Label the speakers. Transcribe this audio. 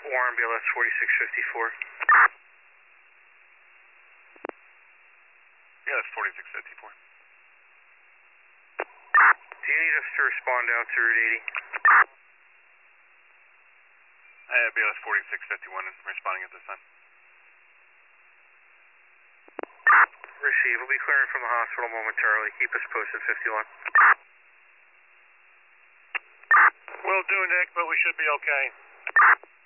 Speaker 1: Warren, BLS 4654.
Speaker 2: Yeah, that's 4654.
Speaker 1: Do you need us to respond out to Route 80?
Speaker 2: BLS 4651 responding at this time.
Speaker 1: Receive. We'll be clearing from the hospital momentarily. Keep us posted, 51.
Speaker 2: Will do, Nick, but we should be okay.